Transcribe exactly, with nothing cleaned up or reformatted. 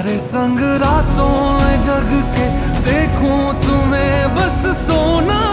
तुम्हारे संग रातों में जग के देखूं तुम्हें बस सोना